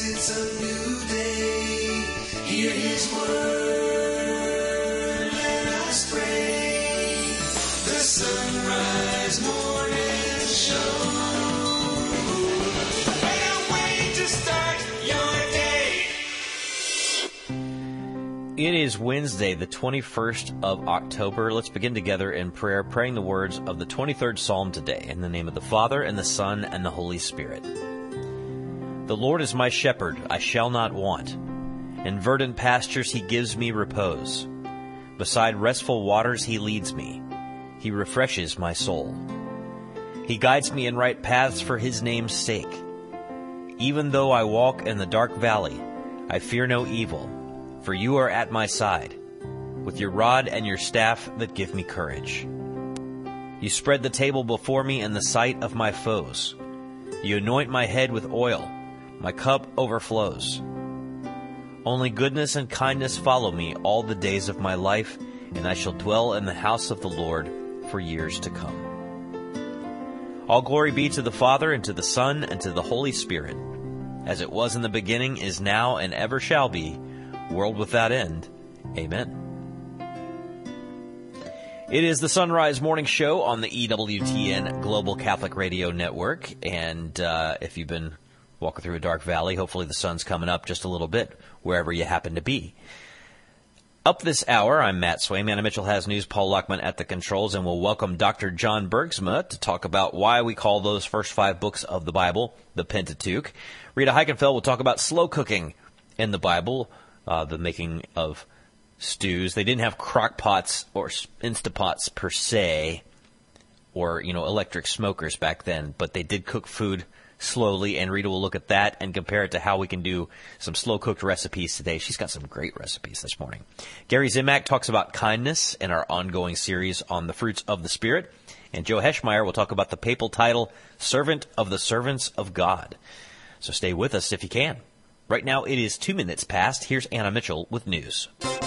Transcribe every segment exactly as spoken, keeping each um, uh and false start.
it's a new day. Hear His word, let us pray. The Sunrise Morning Show. Can't wait to start your day. It is Wednesday, the twenty-first of October. Let's begin together in prayer, praying the words of the twenty-third Psalm today. In the name of the Father, and the Son, and the Holy Spirit. The Lord is my shepherd, I shall not want. In verdant pastures He gives me repose. Beside restful waters He leads me. He refreshes my soul. He guides me in right paths for His name's sake. Even though I walk in the dark valley, I fear no evil, for You are at my side, with Your rod and Your staff that give me courage. You spread the table before me in the sight of my foes. You anoint my head with oil. My cup overflows. Only goodness and kindness follow me all the days of my life, and I shall dwell in the house of the Lord for years to come. All glory be to the Father, and to the Son, and to the Holy Spirit, as it was in the beginning, is now, and ever shall be, world without end. Amen. It is the Sunrise Morning Show on the E W T N Global Catholic Radio Network, and uh, if you've been walking through a dark valley, hopefully the sun's coming up just a little bit wherever you happen to be. Up this hour, I'm Matt Swaim. Anna Mitchell has news, Paul Lockman at the controls, and we'll welcome Doctor John Bergsma to talk about why we call those first five books of the Bible the Pentateuch. Rita Heichenfeld will talk about slow cooking in the Bible, uh, the making of stews. They didn't have crock pots or Instapots per se, or, you know, electric smokers back then, but they did cook food slowly, and Rita will look at that and compare it to how we can do some slow-cooked recipes today. She's got some great recipes this morning. Gary Zimak talks about kindness in our ongoing series on the fruits of the Spirit, and Joe Heschmeyer will talk about the papal title, Servant of the Servants of God. So stay with us if you can. Right now it is two minutes past. Here's Anna Mitchell with news.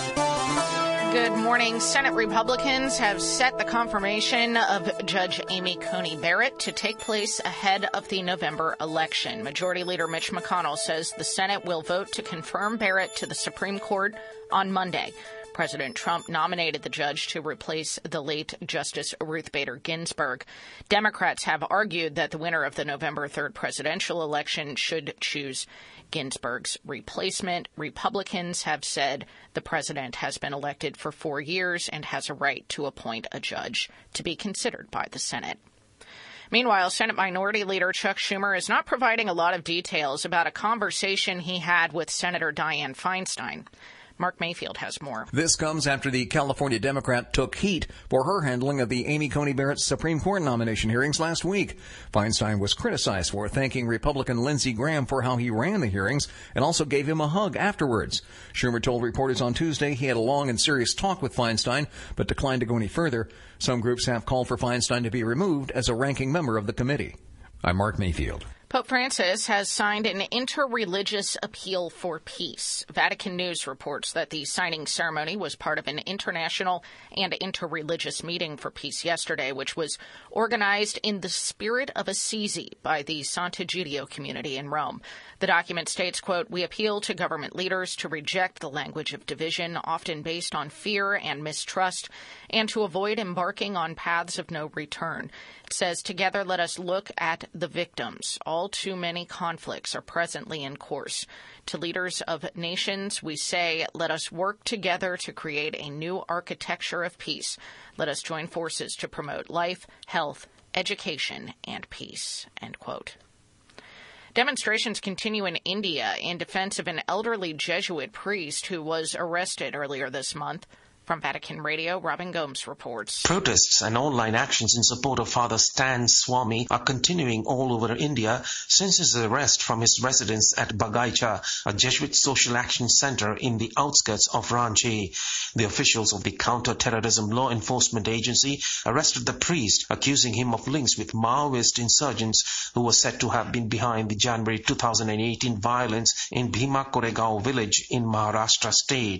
Good morning. Senate Republicans have set the confirmation of Judge Amy Coney Barrett to take place ahead of the November election. Majority Leader Mitch McConnell says the Senate will vote to confirm Barrett to the Supreme Court on Monday. President Trump nominated the judge to replace the late Justice Ruth Bader Ginsburg. Democrats have argued that the winner of the November third presidential election should choose Ginsburg's replacement. Republicans have said the president has been elected for four years and has a right to appoint a judge to be considered by the Senate. Meanwhile, Senate Minority Leader Chuck Schumer is not providing a lot of details about a conversation he had with Senator Dianne Feinstein. Mark Mayfield has more. This comes after the California Democrat took heat for her handling of the Amy Coney Barrett Supreme Court nomination hearings last week. Feinstein was criticized for thanking Republican Lindsey Graham for how he ran the hearings and also gave him a hug afterwards. Schumer told reporters on Tuesday he had a long and serious talk with Feinstein, but declined to go any further. Some groups have called for Feinstein to be removed as a ranking member of the committee. I'm Mark Mayfield. Pope Francis has signed an interreligious appeal for peace. Vatican News reports that the signing ceremony was part of an international and interreligious meeting for peace yesterday, which was organized in the spirit of Assisi by the Sant'Egidio community in Rome. The document states, quote, "We appeal to government leaders to reject the language of division, often based on fear and mistrust, and to avoid embarking on paths of no return." It says, "Together let us look at the victims. All too many conflicts are presently in course. To leaders of nations, we say, let us work together to create a new architecture of peace. Let us join forces to promote life, health, education, and peace," end quote. Demonstrations continue in India in defense of an elderly Jesuit priest who was arrested earlier this month. From Vatican Radio, Robin Gomes reports. Protests and online actions in support of Father Stan Swami are continuing all over India since his arrest from his residence at Bagaicha, a Jesuit social action center in the outskirts of Ranchi. The officials of the Counter-Terrorism Law Enforcement Agency arrested the priest, accusing him of links with Maoist insurgents who were said to have been behind the January two thousand eighteen violence in Bhima Koregaon village in Maharashtra state.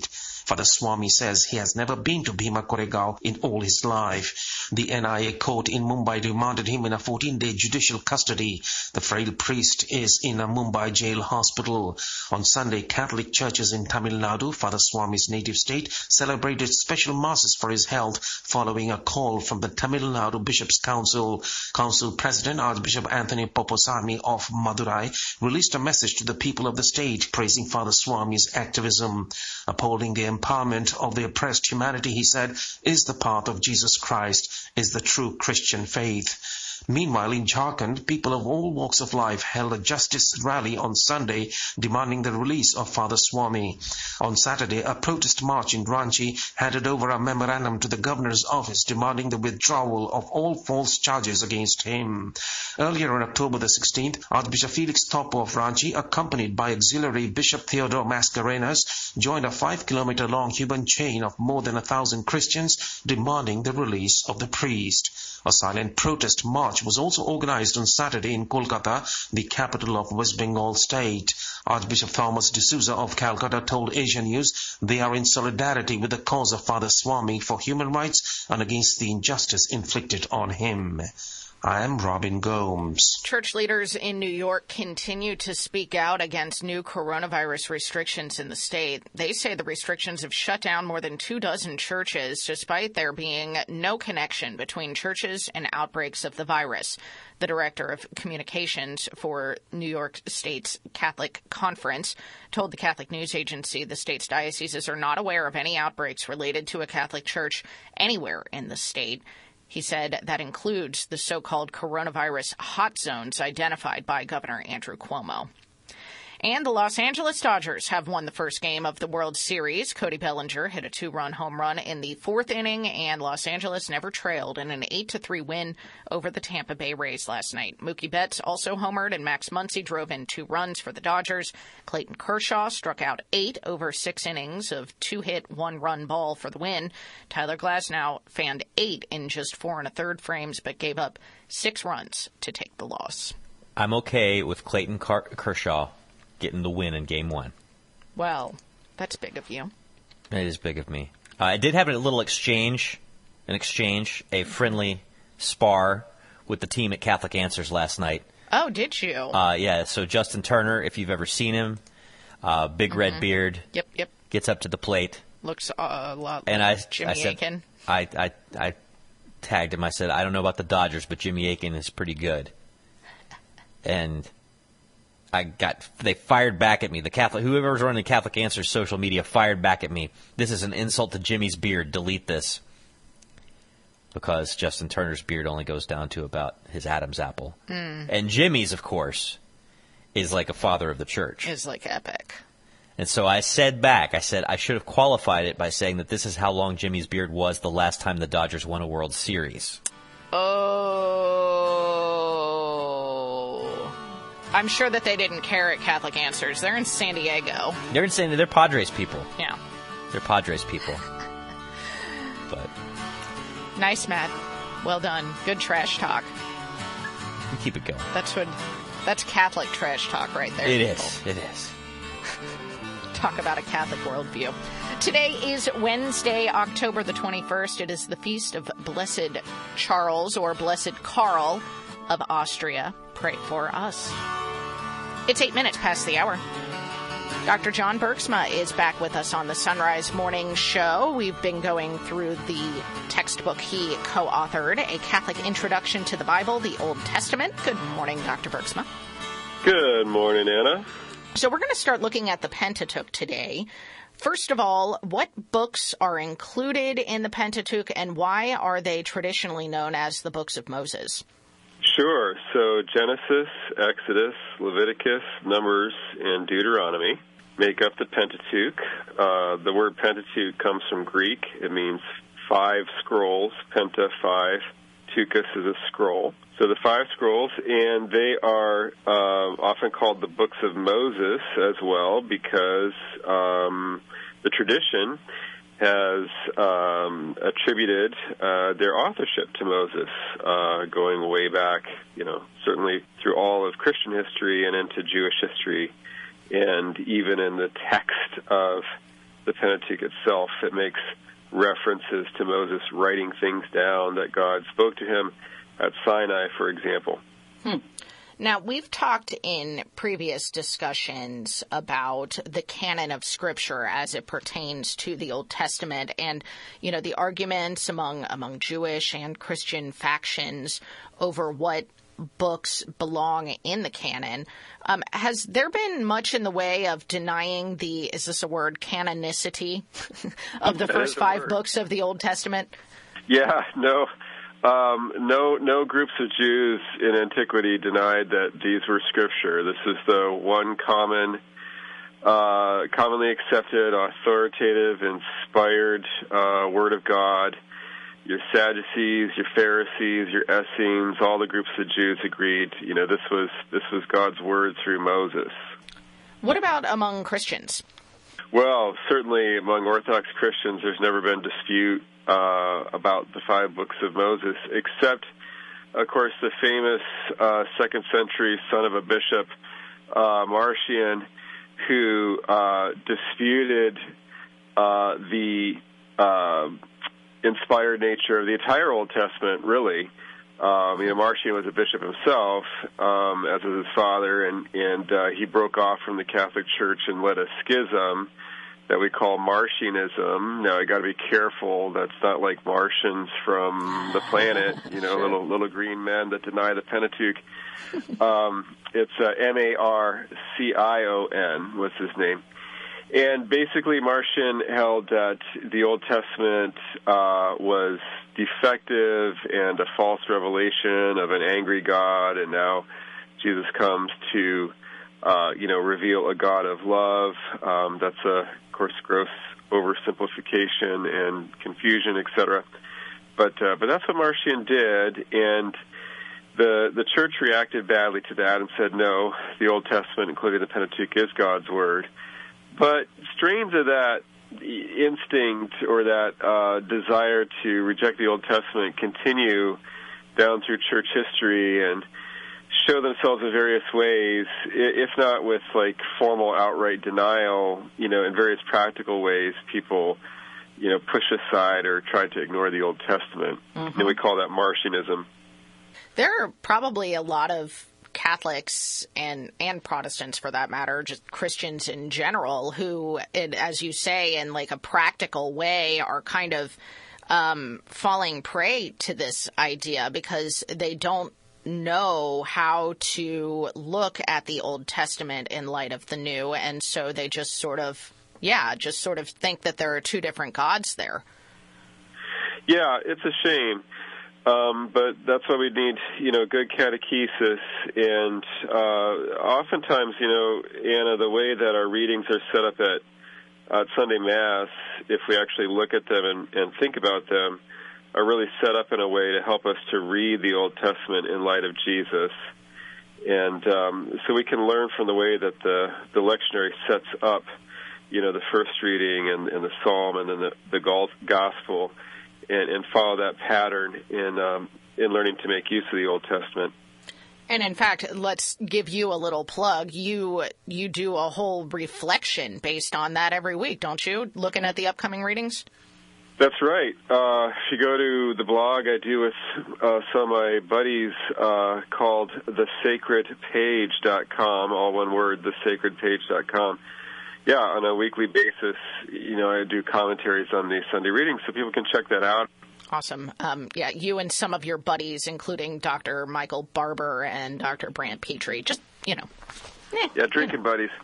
Father Swami says he has never been to Bhima Koregaon in all his life. The N I A court in Mumbai remanded him in a fourteen-day judicial custody. The frail priest is in a Mumbai jail hospital. On Sunday, Catholic churches in Tamil Nadu, Father Swami's native state, celebrated special masses for his health following a call from the Tamil Nadu Bishops' Council. Council President Archbishop Anthony Poposami of Madurai released a message to the people of the state praising Father Swami's activism. Upholding the empowerment of the oppressed humanity, he said, is the path of Jesus Christ, is the true Christian faith. Meanwhile, in Jharkhand, people of all walks of life held a justice rally on Sunday demanding the release of Father Swami. On Saturday, a protest march in Ranchi handed over a memorandum to the governor's office demanding the withdrawal of all false charges against him. Earlier on October the sixteenth, Archbishop Felix Thopo of Ranchi, accompanied by auxiliary Bishop Theodore Mascarenas, joined a five-kilometer-long human chain of more than a thousand Christians demanding the release of the priest. A silent protest march was also organized on Saturday in Kolkata, the capital of West Bengal state. Archbishop Thomas D'Souza of Calcutta told Asia News they are in solidarity with the cause of Father Swami for human rights and against the injustice inflicted on him. I am Robin Gomes. Church leaders in New York continue to speak out against new coronavirus restrictions in the state. They say the restrictions have shut down more than two dozen churches, despite there being no connection between churches and outbreaks of the virus. The director of communications for New York State's Catholic Conference told the Catholic News Agency the state's dioceses are not aware of any outbreaks related to a Catholic church anywhere in the state. He said that includes the so-called coronavirus hot zones identified by Governor Andrew Cuomo. And the Los Angeles Dodgers have won the first game of the World Series. Cody Bellinger hit a two-run home run in the fourth inning, and Los Angeles never trailed in an eight to three win over the Tampa Bay Rays last night. Mookie Betts also homered, and Max Muncy drove in two runs for the Dodgers. Clayton Kershaw struck out eight over six innings of two-hit, one-run ball for the win. Tyler Glasnow fanned eight in just four and a third frames, but gave up six runs to take the loss. I'm okay with Clayton Car- Kershaw getting the win in game one. Well, that's big of you. It is big of me. Uh, I did have a little exchange, an exchange, a friendly spar with the team at Catholic Answers last night. Oh, did you? Uh, yeah, so Justin Turner, if you've ever seen him, uh, big mm-hmm. red beard. Yep, yep. Gets up to the plate. Looks uh, a lot and like I, Jimmy I said, Akin. I, I, I tagged him. I said, I don't know about the Dodgers, but Jimmy Akin is pretty good. And I got, they fired back at me. The Catholic, whoever's running the Catholic Answers social media fired back at me. This is an insult to Jimmy's beard. Delete this. Because Justin Turner's beard only goes down to about his Adam's apple. Mm. And Jimmy's, of course, is like a father of the church. Is like epic. And so I said back, I said I should have qualified it by saying that this is how long Jimmy's beard was the last time the Dodgers won a World Series. Oh. I'm sure that they didn't care at Catholic Answers. They're in San Diego. They're in San Diego. They're Padres people. Yeah. They're Padres people. But nice, Matt. Well done. Good trash talk. You keep it going. That's what. That's Catholic trash talk right there. It people. is. It is. Talk about a Catholic worldview. Today is Wednesday, October the twenty-first. It is the feast of Blessed Charles, or Blessed Karl of Austria. Pray for us. It's eight minutes past the hour. Doctor John Bergsma is back with us on the Sunrise Morning Show. We've been going through the textbook he co-authored, A Catholic Introduction to the Bible, the Old Testament. Good morning, Doctor Bergsma. Good morning, Anna. So we're going to start looking at the Pentateuch today. First of all, what books are included in the Pentateuch, and why are they traditionally known as the books of Moses? Sure. So Genesis, Exodus, Leviticus, Numbers, and Deuteronomy make up the Pentateuch. Uh, the word Pentateuch comes from Greek. It means five scrolls, penta, five. Tuchus is a scroll. So the five scrolls, and they are uh, often called the books of Moses as well, because um, the tradition has um, attributed uh, their authorship to Moses, uh, going way back, you know, certainly through all of Christian history and into Jewish history, and even in the text of the Pentateuch itself. It makes references to Moses writing things down that God spoke to him at Sinai, for example. Hmm. Now, we've talked in previous discussions about the canon of Scripture as it pertains to the Old Testament and, you know, the arguments among among Jewish and Christian factions over what books belong in the canon. Um, has there been much in the way of denying the, is this a word, canonicity of the first five word. books of the Old Testament? Yeah, no. Um, no, no groups of Jews in antiquity denied that these were Scripture. This is the one common, uh, commonly accepted, authoritative, inspired uh, Word of God. Your Sadducees, your Pharisees, your Essenes, all the groups of Jews agreed. You know, this was this was God's Word through Moses. What about among Christians? Well, certainly among Orthodox Christians, there's never been dispute uh, about the five books of Moses, except, of course, the famous uh, second century son of a bishop, uh, Marcion, who uh, disputed uh, the uh, inspired nature of the entire Old Testament, really. Um, you know, Marcion was a bishop himself, um, as was his father, and, and uh, he broke off from the Catholic Church and led a schism that we call Marcionism. Now, you got to be careful. That's not like Martians from the planet, you know, little little green men that deny the Pentateuch. Um, it's uh, M A R C I O N was his name. And basically, Marcion held that the Old Testament uh, was defective and a false revelation of an angry God, and now Jesus comes to, uh, you know, reveal a God of love. Um, that's a, of course, gross oversimplification and confusion, et cetera. But uh, but that's what Marcion did, and the the church reacted badly to that and said, no, the Old Testament, including the Pentateuch, is God's word. But strains of that instinct or that uh, desire to reject the Old Testament continue down through church history and show themselves in various ways, if not with like formal outright denial, you know, in various practical ways people, you know, push aside or try to ignore the Old Testament. Mm-hmm. And we call that Marcionism. There are probably a lot of Catholics and and Protestants, for that matter, just Christians in general, who, as you say, in like a practical way, are kind of um, falling prey to this idea because they don't know how to look at the Old Testament in light of the New, and so they just sort of, yeah, just sort of think that there are two different gods there. Yeah, it's a shame. Um, but that's why we need, you know, good catechesis. And uh, oftentimes, you know, Anna, the way that our readings are set up at, at Sunday Mass, if we actually look at them and, and think about them, are really set up in a way to help us to read the Old Testament in light of Jesus. And um, so we can learn from the way that the, the lectionary sets up, you know, the first reading and, and the psalm and then the, the gospel, and, and follow that pattern in um, in learning to make use of the Old Testament. And in fact, let's give you a little plug. You you do a whole reflection based on that every week, don't you? Looking at the upcoming readings? That's right. Uh, if you go to the blog I do with uh, some of my buddies uh, called the sacred page dot com, all one word, the sacred page dot com. Yeah, on a weekly basis, you know, I do commentaries on the Sunday readings, so people can check that out. Awesome. Um, yeah, you and some of your buddies, including Doctor Michael Barber and Doctor Brant Petrie, just, you know. Eh, yeah, drinking you know. buddies.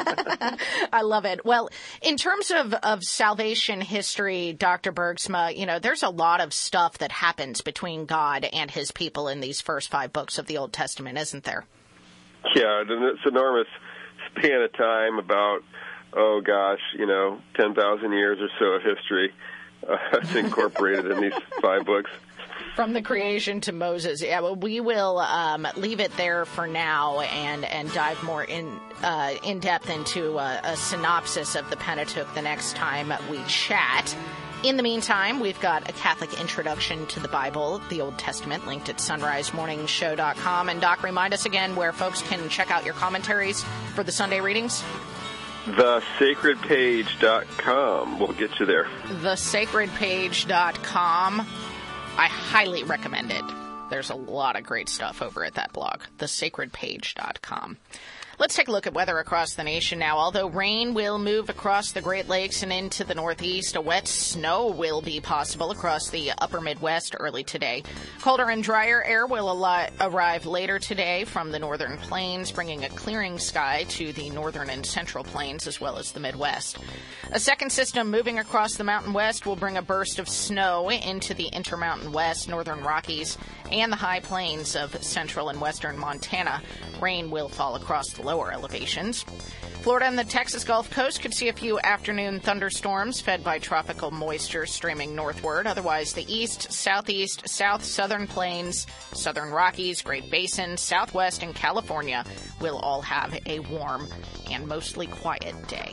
I love it. Well, in terms of, of salvation history, Doctor Bergsma, you know, there's a lot of stuff that happens between God and his people in these first five books of the Old Testament, isn't there? Yeah, it's an enormous span of time, about, oh gosh, you know, ten thousand years or so of history uh, incorporated in these five books. From the creation to Moses. Yeah, well, we will um, leave it there for now and, and dive more in uh, in depth into a, a synopsis of the Pentateuch the next time we chat. In the meantime, we've got a Catholic introduction to the Bible, the Old Testament, linked at sunrise morning show dot com. And Doc, remind us again where folks can check out your commentaries for the Sunday readings. the sacred page dot com will get you there. the sacred page dot com. I highly recommend it. There's a lot of great stuff over at that blog, the sacred page dot com. Let's take a look at weather across the nation now. Although rain will move across the Great Lakes and into the Northeast, a wet snow will be possible across the upper Midwest early today. Colder and drier air will al- arrive later today from the northern plains, bringing a clearing sky to the northern and central plains as well as the Midwest. A second system moving across the Mountain West will bring a burst of snow into the Intermountain West, northern Rockies, and the high plains of central and western Montana. Rain will fall across the lower elevations. Florida and the Texas Gulf Coast could see a few afternoon thunderstorms fed by tropical moisture streaming northward. Otherwise, the east, southeast, south, southern plains, southern Rockies, Great Basin, southwest, and California will all have a warm and mostly quiet day.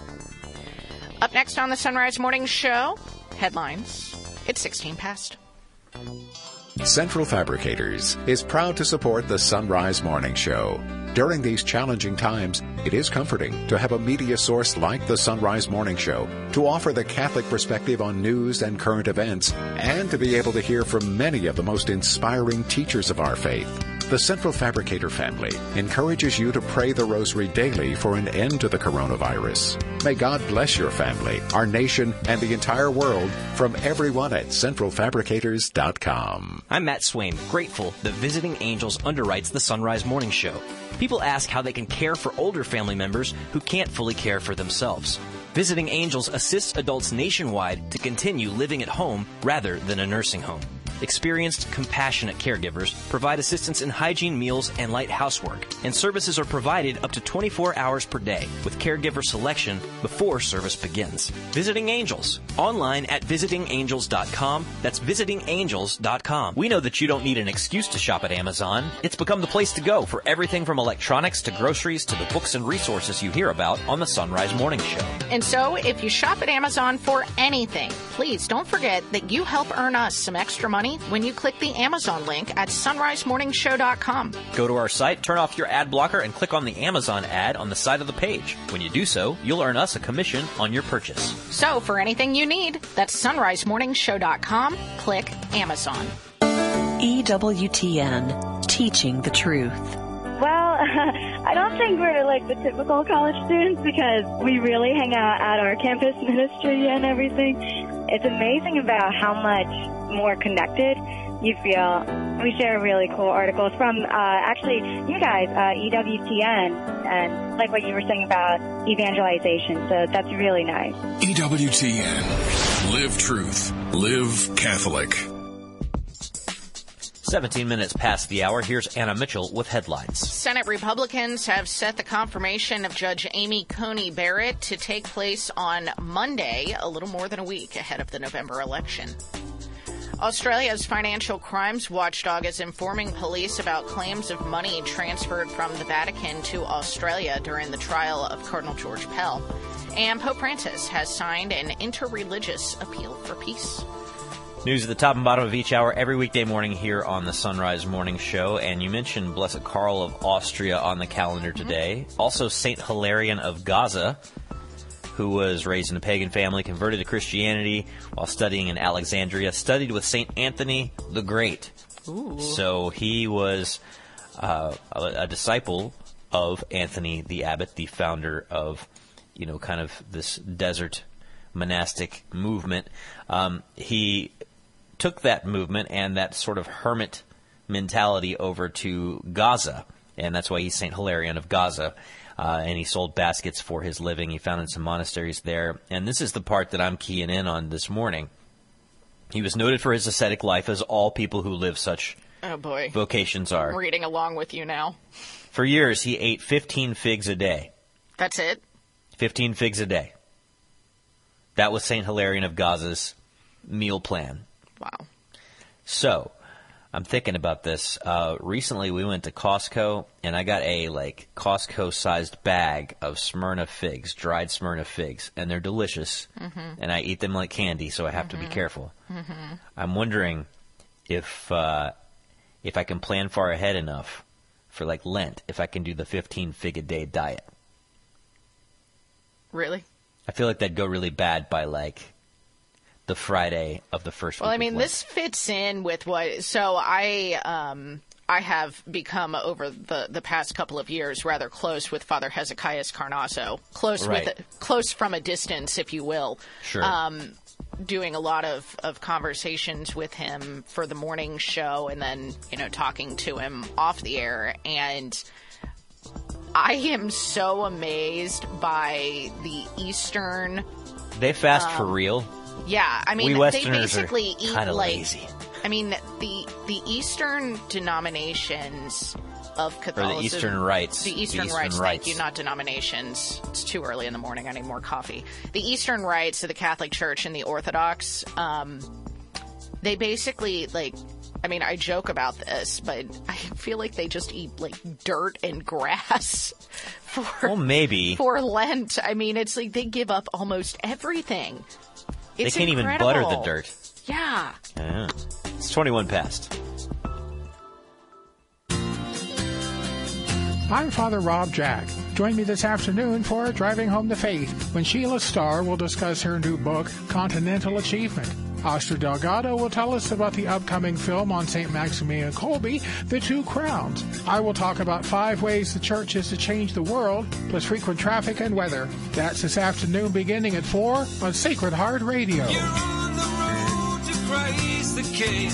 Up next on the Sunrise Morning Show, headlines. It's sixteen past. Central Fabricators is proud to support the Sunrise Morning Show. During these challenging times, it is comforting to have a media source like the Sunrise Morning Show to offer the Catholic perspective on news and current events, and to be able to hear from many of the most inspiring teachers of our faith. The Central Fabricator family encourages you to pray the rosary daily for an end to the coronavirus. May God bless your family, our nation, and the entire world from everyone at central fabricators dot com. I'm Matt Swain, grateful that Visiting Angels underwrites the Sunrise Morning Show. People ask how they can care for older family members who can't fully care for themselves. Visiting Angels assists adults nationwide to continue living at home rather than a nursing home. Experienced, compassionate caregivers provide assistance in hygiene, meals, and light housework, and services are provided up to twenty-four hours per day with caregiver selection before service begins. Visiting Angels, online at visiting angels dot com. That's visiting angels dot com. We know that you don't need an excuse to shop at Amazon. It's become the place to go for everything from electronics to groceries to the books and resources you hear about on the Sunrise Morning Show. And so, if you shop at Amazon for anything, please don't forget that you help earn us some extra money when you click the Amazon link at sunrise morning show dot com. Go to our site, turn off your ad blocker, and click on the Amazon ad on the side of the page. When you do so, you'll earn us a commission on your purchase. So, for anything you need, that's sunrise morning show dot com. Click Amazon. E W T N, teaching the truth. Well, I don't think we're like the typical college students because we really hang out at our campus ministry and everything. It's amazing about how much more connected you feel. We share really cool articles from, uh, actually, you guys, uh, E W T N, and like what you were saying about evangelization. So that's really nice. E W T N. Live truth. Live Catholic. seventeen minutes past the hour. Here's Anna Mitchell with headlines. Senate Republicans have set the confirmation of Judge Amy Coney Barrett to take place on Monday, a little more than a week ahead of the November election. Australia's financial crimes watchdog is informing police about claims of money transferred from the Vatican to Australia during the trial of Cardinal George Pell. And Pope Francis has signed an interreligious appeal for peace. News at the top and bottom of each hour every weekday morning here on the Sunrise Morning Show. And you mentioned Blessed Karl of Austria on the calendar today. Mm-hmm. Also Saint Hilarion of Gaza, who was raised in a pagan family, converted to Christianity while studying in Alexandria, studied with Saint Anthony the Great. Ooh. So he was uh, a, a disciple of Anthony the Abbot, the founder of, you know, kind of this desert monastic movement. Um, he took that movement and that sort of hermit mentality over to Gaza, and that's why he's Saint Hilarion of Gaza. Uh, and he sold baskets for his living. He founded some monasteries there. And this is the part that I'm keying in on this morning. He was noted for his ascetic life, as all people who live such oh boy. vocations are. I'm reading along with you now. For years, he ate fifteen figs a day. That's it? fifteen figs a day. That was Saint Hilarion of Gaza's meal plan. Wow. So, I'm thinking about this. Uh, recently, we went to Costco, and I got a, like, Costco-sized bag of Smyrna figs, dried Smyrna figs, and they're delicious, mm-hmm. and I eat them like candy, so I have mm-hmm. to be careful. Mm-hmm. I'm wondering if uh, if I can plan far ahead enough for, like, Lent, if I can do the fifteen fig-a-day diet. Really? I feel like that'd go really bad by, like, the Friday of the first week. Well, I mean, of Lent. this fits in with what... So I... Um, I have become, over the, the past couple of years, rather close with Father Hezekiah Carnasso. Close Right. with close from a distance, if you will. Sure. Um, doing a lot of, of conversations with him for the morning show, and then, you know, talking to him off the air. And I am so amazed by the Eastern... They fast um, for real. Yeah, I mean, we they Westerners basically are eat kind of like... lazy. I mean, the the Eastern denominations of Catholicism... Or the Eastern rites. The Eastern, the Eastern rites, rites, thank you, not denominations. It's too early in the morning. I need more coffee. The Eastern rites of the Catholic Church and the Orthodox, um, they basically, like... I mean, I joke about this, but I feel like they just eat, like, dirt and grass for... Well, maybe. For Lent. I mean, it's like they give up almost everything. It's they can't incredible. even butter the dirt. Yeah. Yeah. It's twenty-one past. I'm Father Rob Jack. Join me this afternoon for Driving Home the Faith, when Sheila Starr will discuss her new book, Continental Achievement. Oscar Delgado will tell us about the upcoming film on Saint Maximilian Kolbe, The Two Crowns. I will talk about five ways the church is to change the world, plus frequent traffic and weather. That's this afternoon beginning at four on Sacred Heart Radio. You're on the road to Christ the King,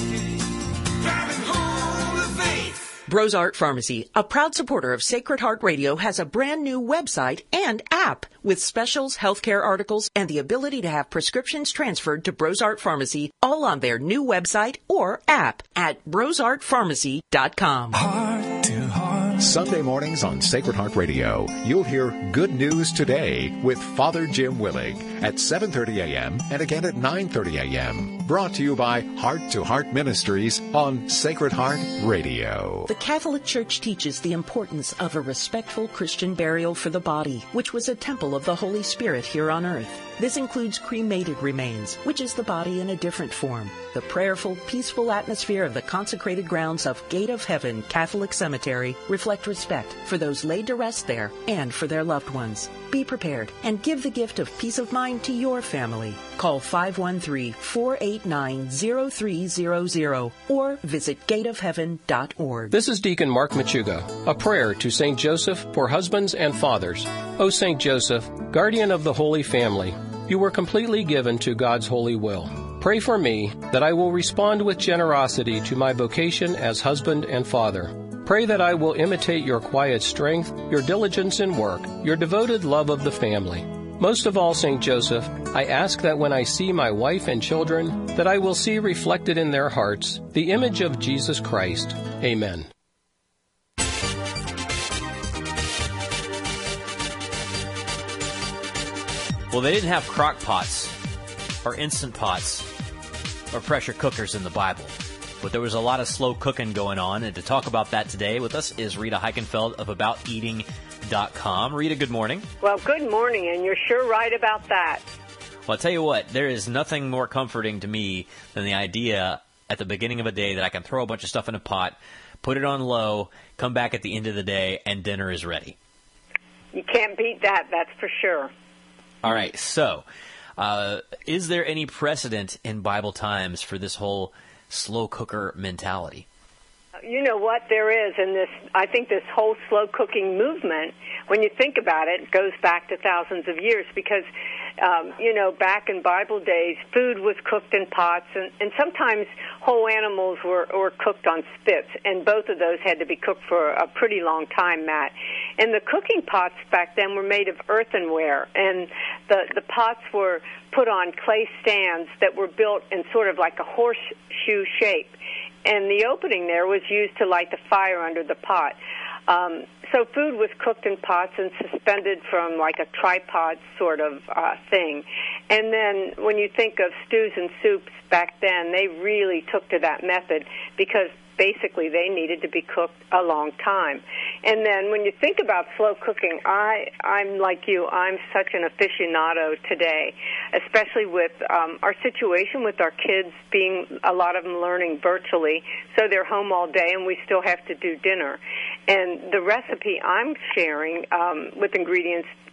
driving home the faith. Brosart Pharmacy, a proud supporter of Sacred Heart Radio, has a brand new website and app with specials, healthcare articles, and the ability to have prescriptions transferred to Brosart Pharmacy, all on their new website or app at brosart pharmacy dot com. Heart to Heart. Sunday mornings on Sacred Heart Radio, you'll hear Good News Today with Father Jim Willig at seven thirty a.m. and again at nine thirty a.m. Brought to you by Heart to Heart Ministries on Sacred Heart Radio. The Catholic Church teaches the importance of a respectful Christian burial for the body, which was a temple of the Holy Spirit here on earth. This includes cremated remains, which is the body in a different form. The prayerful, peaceful atmosphere of the consecrated grounds of Gate of Heaven Catholic Cemetery reflect respect for those laid to rest there and for their loved ones. Be prepared and give the gift of peace of mind to your family. Call five one three, four eight nine, zero three zero zero or visit gate of heaven dot org. This is Deacon Mark Machuga. A prayer to Saint Joseph for husbands and fathers. O Saint Joseph, guardian of the Holy Family, you were completely given to God's holy will. Pray for me that I will respond with generosity to my vocation as husband and father. Pray that I will imitate your quiet strength, your diligence in work, your devoted love of the family. Most of all, Saint Joseph, I ask that when I see my wife and children, that I will see reflected in their hearts the image of Jesus Christ. Amen. Well, they didn't have crock pots or instant pots or pressure cookers in the Bible, but there was a lot of slow cooking going on. And to talk about that today with us is Rita Heichenfeld of about eating dot com. Rita, good morning. Well, good morning, and you're sure right about that. Well, I'll tell you what, there is nothing more comforting to me than the idea at the beginning of a day that I can throw a bunch of stuff in a pot, put it on low, come back at the end of the day, and dinner is ready. You can't beat that, that's for sure. All right, so uh, is there any precedent in Bible times for this whole slow cooker mentality? You know what, there is, and this, I think this whole slow cooking movement, when you think about it, goes back to thousands of years because, um, you know, back in Bible days, food was cooked in pots, and, and sometimes whole animals were, were cooked on spits, and both of those had to be cooked for a pretty long time, Matt. And the cooking pots back then were made of earthenware, and the, the pots were put on clay stands that were built in sort of like a horseshoe shape. And the opening there was used to light the fire under the pot. Um, so food was cooked in pots and suspended from like a tripod sort of uh, thing. And then when you think of stews and soups back then, they really took to that method because basically they needed to be cooked a long time. And then when you think about slow cooking, I, I'm like you, I'm such an aficionado today, especially with um, our situation with our kids being, a lot of them learning virtually, so they're home all day and we still have to do dinner. And the recipe I'm sharing um, with ingredients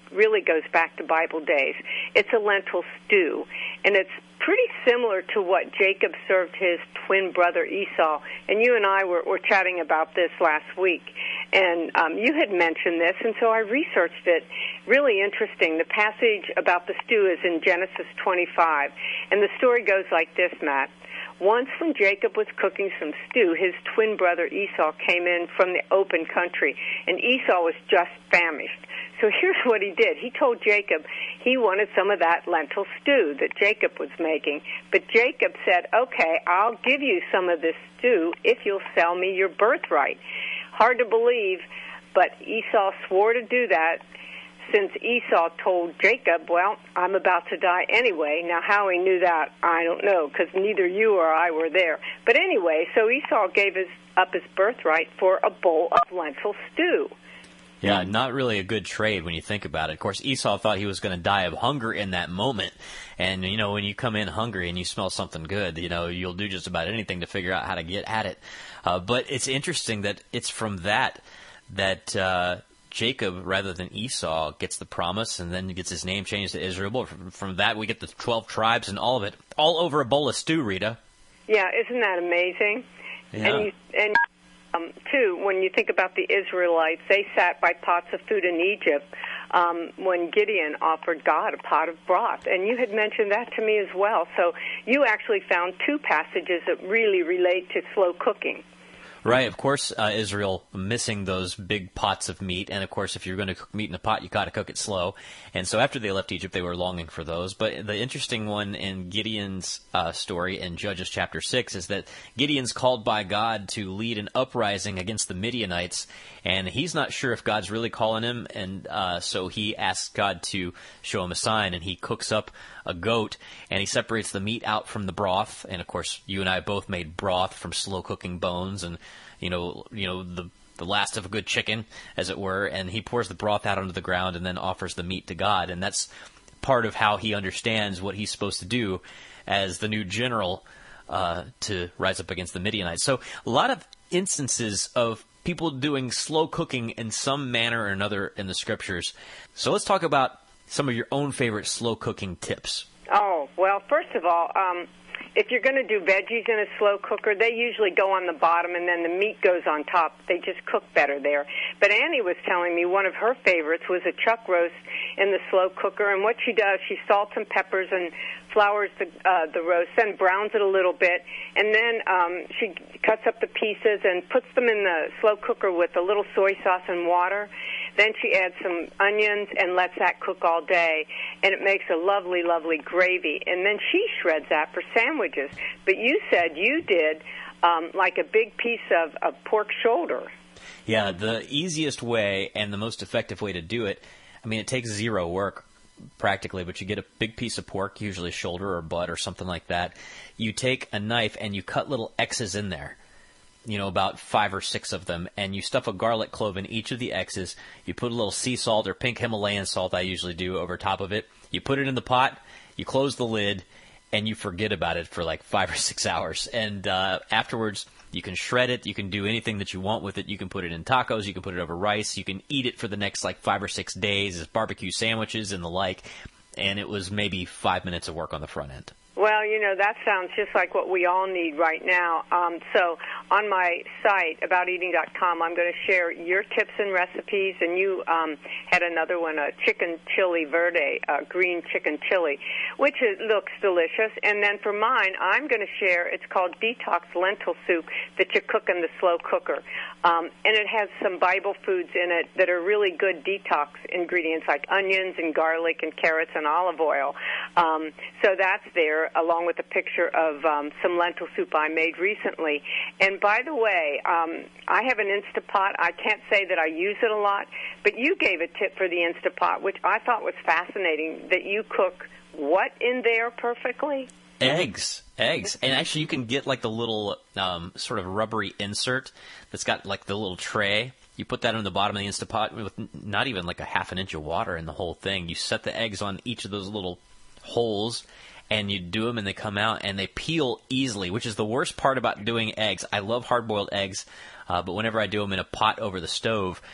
really goes back to Bible days. It's a lentil stew, and it's pretty similar to what Jacob served his twin brother Esau. And you and I were, were chatting about this last week, and um, you had mentioned this, and so I researched it. Really interesting. The passage about the stew is in Genesis twenty-five, and the story goes like this, Matt. Once when Jacob was cooking some stew, his twin brother Esau came in from the open country, and Esau was just famished. So here's what he did. He told Jacob he wanted some of that lentil stew that Jacob was making. But Jacob said, okay, I'll give you some of this stew if you'll sell me your birthright. Hard to believe, but Esau swore to do that. Since Esau told Jacob, well, I'm about to die anyway. Now, how he knew that, I don't know, because neither you or I were there. But anyway, so Esau gave his, up his birthright for a bowl of lentil stew. Yeah, not really a good trade when you think about it. Of course, Esau thought he was going to die of hunger in that moment. And, you know, when you come in hungry and you smell something good, you know, you'll do just about anything to figure out how to get at it. Uh, but it's interesting that it's from that that... Uh, Jacob, rather than Esau, gets the promise and then gets his name changed to Israel. But from, from that, we get the twelve tribes and all of it, all over a bowl of stew, Rita. Yeah, isn't that amazing? Yeah. And, you, and um, too, when you think about the Israelites, they sat by pots of food in Egypt um, when Gideon offered God a pot of broth. And you had mentioned that to me as well. So you actually found two passages that really relate to slow cooking. Right, of course, uh, Israel missing those big pots of meat, and of course, if you're going to cook meat in a pot, you got to cook it slow. And so, after they left Egypt, they were longing for those. But the interesting one in Gideon's uh, story in Judges chapter six is that Gideon's called by God to lead an uprising against the Midianites, and he's not sure if God's really calling him, and uh, so he asks God to show him a sign, and he cooks up a goat, and he separates the meat out from the broth. And of course, you and I both made broth from slow cooking bones, and you know, you know the the last of a good chicken, as it were. And he pours the broth out onto the ground, and then offers the meat to God. And that's part of how he understands what he's supposed to do as the new general uh, to rise up against the Midianites. So a lot of instances of people doing slow cooking in some manner or another in the scriptures. So let's talk about some of your own favorite slow cooking tips. Oh, well, first of all, um, if you're going to do veggies in a slow cooker, they usually go on the bottom and then the meat goes on top. They just cook better there. But Annie was telling me one of her favorites was a chuck roast in the slow cooker. And what she does, she salts and peppers and flours the, uh, the roast, then browns it a little bit. And then um, she cuts up the pieces and puts them in the slow cooker with a little soy sauce and water. Then she adds some onions and lets that cook all day, and it makes a lovely, lovely gravy. And then she shreds that for sandwiches. But you said you did um, like a big piece of, of pork shoulder. Yeah, the easiest way and the most effective way to do it, I mean, it takes zero work practically, but you get a big piece of pork, usually shoulder or butt or something like that. You take a knife and you cut little X's in there. You know, about five or six of them, and you stuff a garlic clove in each of the X's. You put a little sea salt or pink Himalayan salt, I usually do, over top of it. You put it in the pot, you close the lid, and you forget about it for like five or six hours. And uh, afterwards, you can shred it. You can do anything that you want with it. You can put it in tacos. You can put it over rice. You can eat it for the next like five or six days as barbecue sandwiches and the like. And it was maybe five minutes of work on the front end. Well, you know, that sounds just like what we all need right now. Um, so on my site, about eating dot com, I'm going to share your tips and recipes. And you um, had another one, a chicken chili verde, uh, green chicken chili, which is, looks delicious. And then for mine, I'm going to share, it's called Detox Lentil Soup that you cook in the slow cooker. Um, and it has some Bible foods in it that are really good detox ingredients like onions and garlic and carrots and olive oil. Um, so that's there, along with a picture of um, some lentil soup I made recently. And by the way, um, I have an Instapot. I can't say that I use it a lot, but you gave a tip for the Instapot, which I thought was fascinating, that you cook what in there perfectly? Eggs. Eggs. And actually you can get like the little um, sort of rubbery insert that's got like the little tray. You put that on the bottom of the Instapot with not even like a half an inch of water in the whole thing. You set the eggs on each of those little holes, and you do them, and they come out, and they peel easily, which is the worst part about doing eggs. I love hard-boiled eggs, uh, but whenever I do them in a pot over the stove,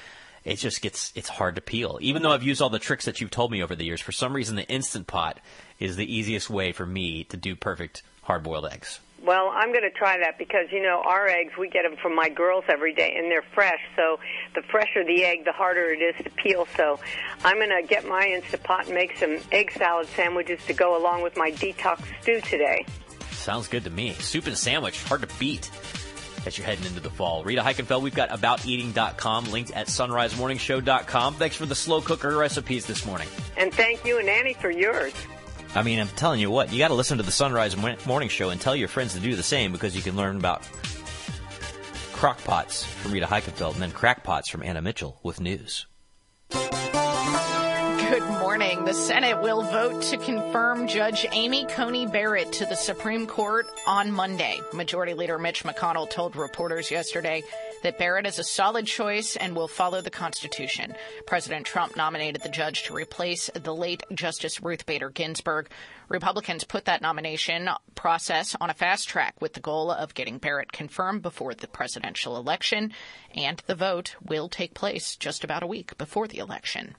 it just gets, it's hard to peel. Even though I've used all the tricks that you've told me over the years, for some reason the Instant Pot is the easiest way for me to do perfect hard-boiled eggs. Well, I'm going to try that because, you know, our eggs, we get them from my girls every day, and they're fresh. So the fresher the egg, the harder it is to peel. So I'm going to get my Instant Pot and make some egg salad sandwiches to go along with my detox stew today. Sounds good to me. Soup and sandwich, hard to beat as you're heading into the fall. Rita Heikenfeld, we've got about eating dot com linked at sunrise morning show dot com. Thanks for the slow cooker recipes this morning. And thank you and Annie for yours. I mean, I'm telling you what, you got to listen to the Sunrise Morning Show and tell your friends to do the same, because you can learn about crock pots from Rita Heikenfeld and then crackpots from Anna Mitchell with news. Good morning. The Senate will vote to confirm Judge Amy Coney Barrett to the Supreme Court on Monday. Majority Leader Mitch McConnell told reporters yesterday that Barrett is a solid choice and will follow the Constitution. President Trump nominated the judge to replace the late Justice Ruth Bader Ginsburg. Republicans put that nomination process on a fast track with the goal of getting Barrett confirmed before the presidential election, and the vote will take place just about a week before the election.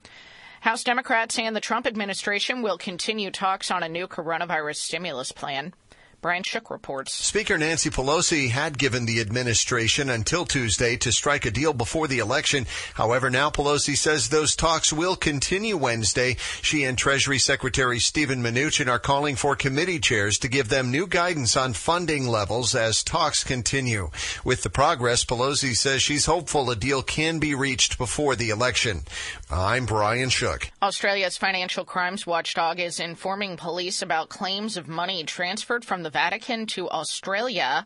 House Democrats and the Trump administration will continue talks on a new coronavirus stimulus plan. Brian Shook reports. Speaker Nancy Pelosi had given the administration until Tuesday to strike a deal before the election. However, now Pelosi says those talks will continue Wednesday. She and Treasury Secretary Steven Mnuchin are calling for committee chairs to give them new guidance on funding levels as talks continue. With the progress, Pelosi says she's hopeful a deal can be reached before the election. I'm Brian Shook. Australia's financial crimes watchdog is informing police about claims of money transferred from the Vatican to Australia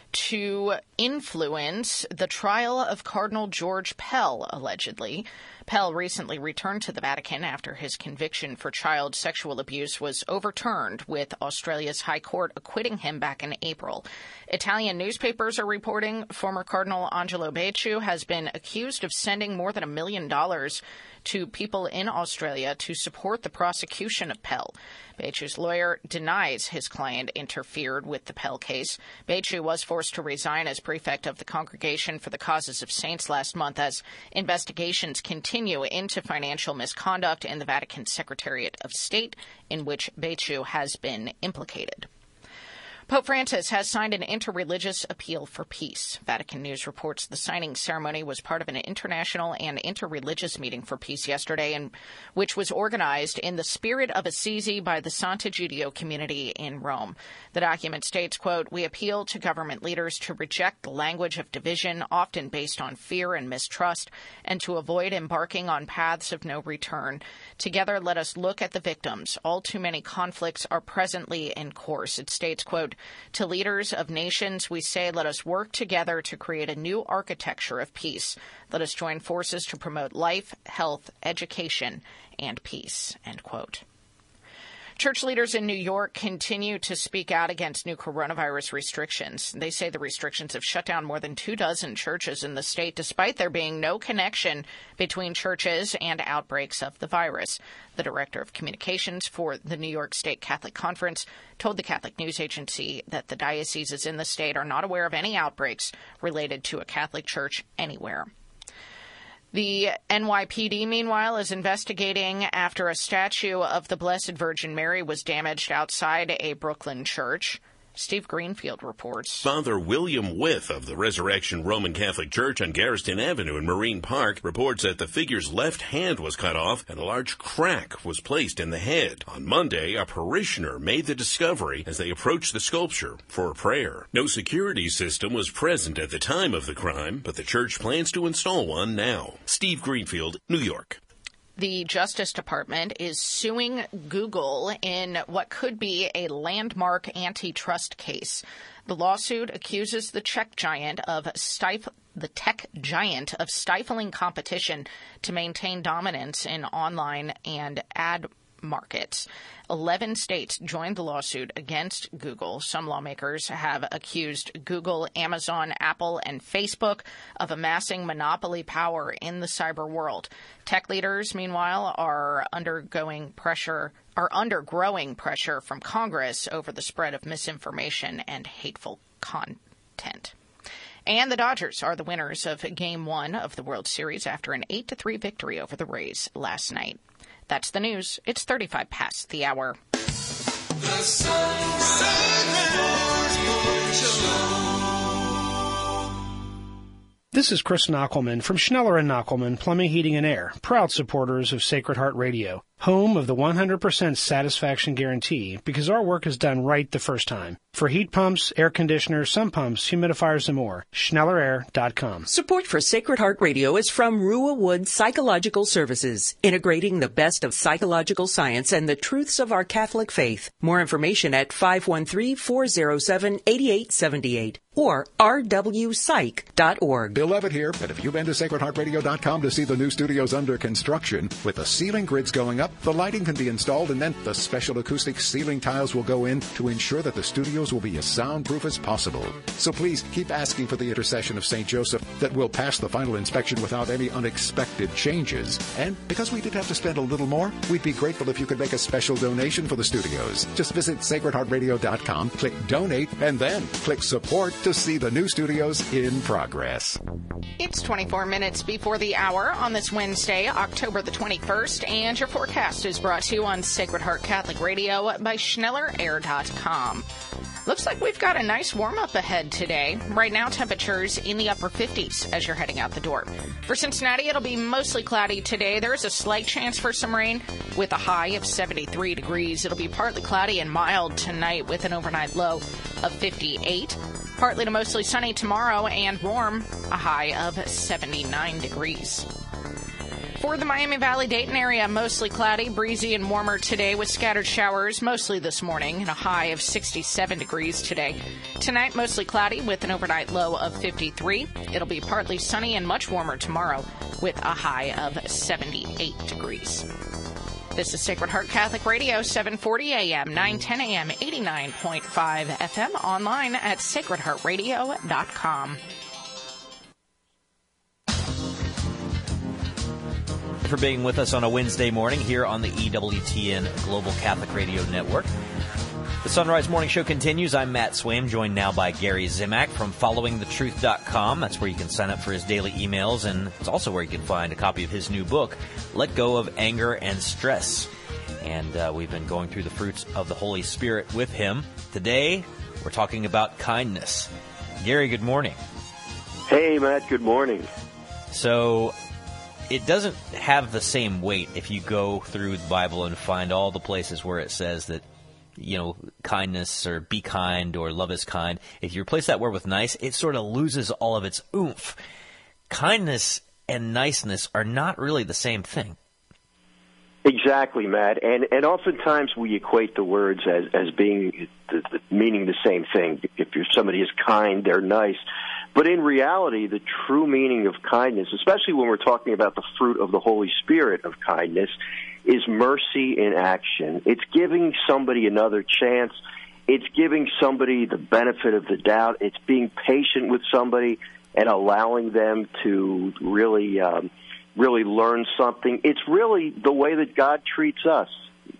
to influence the trial of Cardinal George Pell, allegedly. Pell recently returned to the Vatican after his conviction for child sexual abuse was overturned, with Australia's High Court acquitting him back in April. Italian newspapers are reporting former Cardinal Angelo Becciu has been accused of sending more than a million dollars to people in Australia to support the prosecution of Pell. Becciu's lawyer denies his client interfered with the Pell case. Becciu was forced to resign as prefect of the Congregation for the Causes of Saints last month as investigations continue into financial misconduct in the Vatican Secretariat of State, in which Becciu has been implicated. Pope Francis has signed an interreligious appeal for peace. Vatican News reports the signing ceremony was part of an international and interreligious meeting for peace yesterday, and which was organized in the spirit of Assisi by the Sant'Egidio community in Rome. The document states, quote, "We appeal to government leaders to reject the language of division, often based on fear and mistrust, and to avoid embarking on paths of no return. Together, let us look at the victims. All too many conflicts are presently in course." It states, quote, "To leaders of nations, we say, let us work together to create a new architecture of peace. Let us join forces to promote life, health, education, and peace," end quote. Church leaders in New York continue to speak out against new coronavirus restrictions. They say the restrictions have shut down more than two dozen churches in the state, despite there being no connection between churches and outbreaks of the virus. The director of communications for the New York State Catholic Conference told the Catholic News Agency that the dioceses in the state are not aware of any outbreaks related to a Catholic church anywhere. The N Y P D, meanwhile, is investigating after a statue of the Blessed Virgin Mary was damaged outside a Brooklyn church. Steve Greenfield reports. Father William With of the Resurrection Roman Catholic Church on Garriston Avenue in Marine Park reports that the figure's left hand was cut off and a large crack was placed in the head. On Monday, a parishioner made the discovery as they approached the sculpture for a prayer. No security system was present at the time of the crime, but the church plans to install one now. Steve Greenfield, New York. The Justice Department is suing Google in what could be a landmark antitrust case. The lawsuit accuses the tech giant of stif- the tech giant of stifling competition to maintain dominance in online and ad markets. Eleven states joined the lawsuit against Google. Some lawmakers have accused Google, Amazon, Apple, and Facebook of amassing monopoly power in the cyber world. Tech leaders, meanwhile, are undergoing pressure, are under growing pressure from Congress over the spread of misinformation and hateful content. And the Dodgers are the winners of Game one of the World Series after an eight to three victory over the Rays last night. That's the news. It's thirty-five past the hour. The Sunrise Morning Show. This is Chris Knockelman from Schneller and Knockelman Plumbing, Heating, and Air, proud supporters of Sacred Heart Radio, home of the one hundred percent satisfaction guarantee, because our work is done right the first time. For heat pumps, air conditioners, sump pumps, humidifiers, and more, schneller air dot com. Support for Sacred Heart Radio is from Rua Wood Psychological Services, integrating the best of psychological science and the truths of our Catholic faith. More information at five one three, four zero seven, eight eight seven eight or r w psych dot org. Bill Levitt here, and if you've been to sacred heart radio dot com to see the new studios under construction, with the ceiling grids going up, the lighting can be installed, and then the special acoustic ceiling tiles will go in to ensure that the studios will be as soundproof as possible. So please keep asking for the intercession of Saint Joseph that will pass the final inspection without any unexpected changes. And because we did have to spend a little more, we'd be grateful if you could make a special donation for the studios. Just visit sacred heart radio dot com, click donate, and then click support to see the new studios in progress. It's twenty-four minutes before the hour on this Wednesday, October the twenty-first, and your forecast is brought to you on Sacred Heart Catholic Radio by schneller air dot com. Looks like we've got a nice warm-up ahead today. Right now, temperatures in the upper fifties as you're heading out the door. For Cincinnati, it'll be mostly cloudy today. There is a slight chance for some rain with a high of seventy-three degrees. It'll be partly cloudy and mild tonight with an overnight low of fifty-eight. Partly to mostly sunny tomorrow and warm, a high of seventy-nine degrees. For the Miami Valley-Dayton area, mostly cloudy, breezy, and warmer today with scattered showers mostly this morning and a high of sixty-seven degrees today. Tonight, mostly cloudy with an overnight low of fifty-three. It'll be partly sunny and much warmer tomorrow with a high of seventy-eight degrees. This is Sacred Heart Catholic Radio, seven forty a m, nine ten a m, eighty-nine point five F M, online at sacred heart radio dot com. For being with us on a Wednesday morning here on the E W T N Global Catholic Radio Network. The Sunrise Morning Show continues. I'm Matt Swaim, joined now by Gary Zimak from following the truth dot com. That's where you can sign up for his daily emails, and it's also where you can find a copy of his new book, Let Go of Anger and Stress. And uh, we've been going through the fruits of the Holy Spirit with him. Today, we're talking about kindness. Gary, good morning. Hey, Matt, good morning. So, it doesn't have the same weight if you go through the Bible and find all the places where it says that, you know, kindness or be kind or love is kind. If you replace that word with nice, it sort of loses all of its oomph. Kindness and niceness are not really the same thing. Exactly, Matt. And and oftentimes we equate the words as, as being the, the, meaning the same thing. If you're, somebody is kind, they're nice. But in reality, the true meaning of kindness, especially when we're talking about the fruit of the Holy Spirit of kindness, is mercy in action. It's giving somebody another chance. It's giving somebody the benefit of the doubt. It's being patient with somebody and allowing them to really, um, really learn something. It's really the way that God treats us,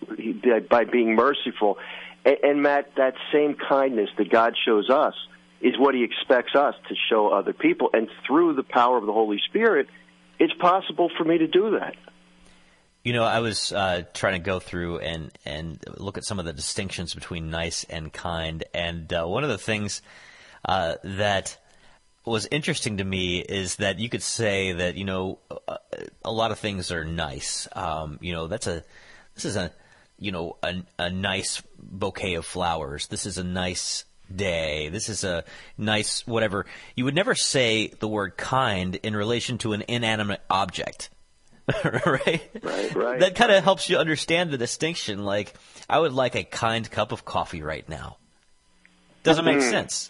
by being merciful. And, and Matt, that same kindness that God shows us is what he expects us to show other people. And through the power of the Holy Spirit, it's possible for me to do that. You know, I was uh, trying to go through and, and look at some of the distinctions between nice and kind. And uh, one of the things uh, that was interesting to me is that you could say that, you know, a, a lot of things are nice. Um, you know, that's a, this is a, you know, a, a nice bouquet of flowers. This is a nice day. This is a nice whatever. You would never say the word kind in relation to an inanimate object. right? Right, right. That kind of helps you understand the distinction. Like, I would like a kind cup of coffee right now. Doesn't make mm-hmm. sense.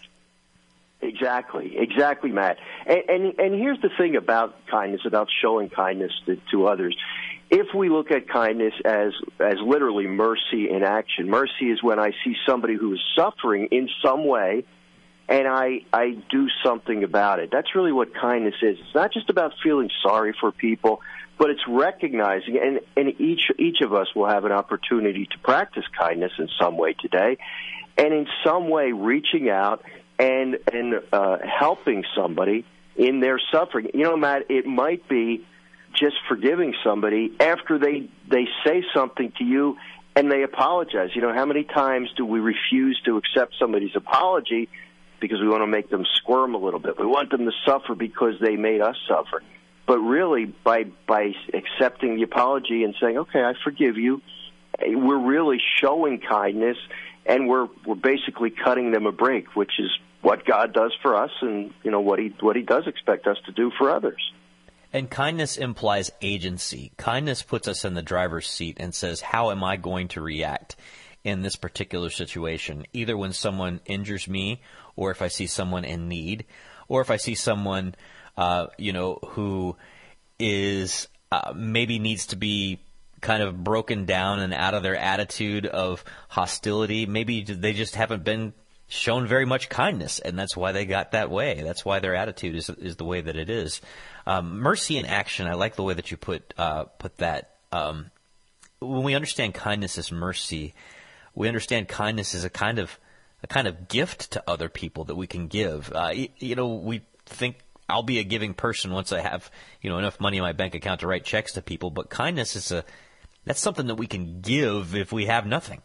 Exactly, exactly, Matt. And, and and here's the thing about kindness, about showing kindness to, to others. If we look at kindness as as literally mercy in action, mercy is when I see somebody who is suffering in some way, and I I do something about it. That's really what kindness is. It's not just about feeling sorry for people, but it's recognizing, and, and each each of us will have an opportunity to practice kindness in some way today, and in some way reaching out and and uh, helping somebody in their suffering. You know, Matt, it might be just forgiving somebody after they they say something to you and they apologize. You know, how many times do we refuse to accept somebody's apology because we want to make them squirm a little bit? We want them to suffer because they made us suffer. But really, by by accepting the apology and saying, okay, I forgive you, we're really showing kindness, and we're we're basically cutting them a break, which is what God does for us, and you know what he what he does expect us to do for others. And kindness implies agency. Kindness puts us in the driver's seat and says, how am I going to react in this particular situation, either when someone injures me, or if I see someone in need, or if I see someone, uh, you know, who is uh, maybe needs to be kind of broken down and out of their attitude of hostility. Maybe they just haven't been shown very much kindness, and that's why they got that way. That's why their attitude is is the way that it is. Um, mercy in action. I like the way that you put uh, put that. Um, when we understand kindness as mercy, we understand kindness as a kind of a kind of gift to other people that we can give. Uh, you, you know, we think I'll be a giving person once I have you know enough money in my bank account to write checks to people. But kindness is a that's something that we can give if we have nothing.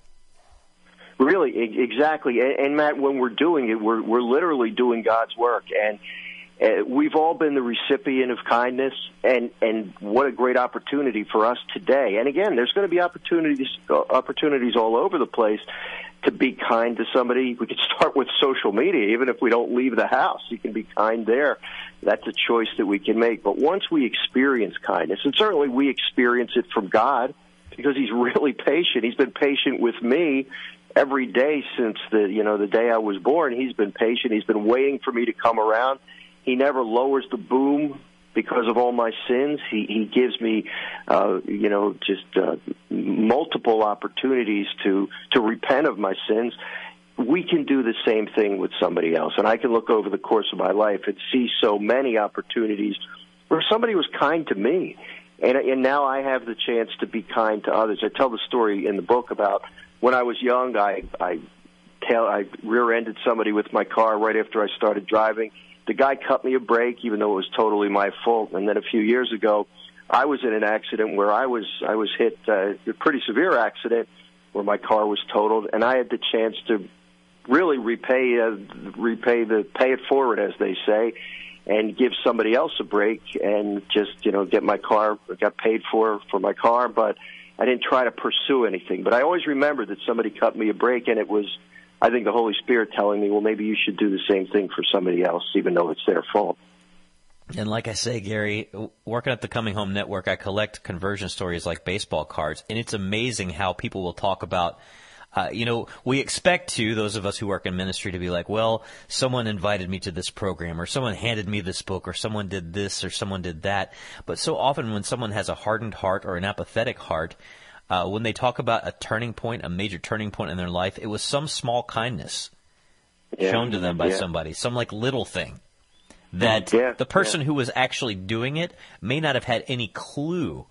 Really, exactly. And, and Matt, when we're doing it, we're we're literally doing God's work, and uh, we've all been the recipient of kindness, and and what a great opportunity for us today. And again, there's going to be opportunities opportunities all over the place to be kind to somebody. We could start with social media. Even if we don't leave the house, you can be kind there. That's a choice that we can make. But once we experience kindness, and certainly we experience it from God, because he's really patient. He's been patient with me every day since the you know the day I was born. He's been patient. He's been waiting for me to come around. He never lowers the boom because of all my sins. He he gives me uh, you know just uh, multiple opportunities to to repent of my sins. We can do the same thing with somebody else, and I can look over the course of my life and see so many opportunities where somebody was kind to me, and and now I have the chance to be kind to others. I tell the story in the book about when I was young, I I, tail, I rear-ended somebody with my car right after I started driving. The guy cut me a break, even though it was totally my fault. And then a few years ago, I was in an accident where I was I was hit, uh, a pretty severe accident, where my car was totaled, and I had the chance to really repay uh, repay the pay it forward, as they say, and give somebody else a break, and just you know get my car got paid for for my car, but I didn't try to pursue anything. But I always remember that somebody cut me a break, and it was, I think, the Holy Spirit telling me, well, maybe you should do the same thing for somebody else, even though it's their fault. And like I say, Gary, working at the Coming Home Network, I collect conversion stories like baseball cards, and it's amazing how people will talk about, uh, you know, we expect to, those of us who work in ministry, to be like, well, someone invited me to this program, or someone handed me this book, or someone did this, or someone did that. But so often when someone has a hardened heart or an apathetic heart, uh, when they talk about a turning point, a major turning point in their life, it was some small kindness yeah. shown to them by yeah. somebody, some like little thing that yeah. the person yeah. who was actually doing it may not have had any clue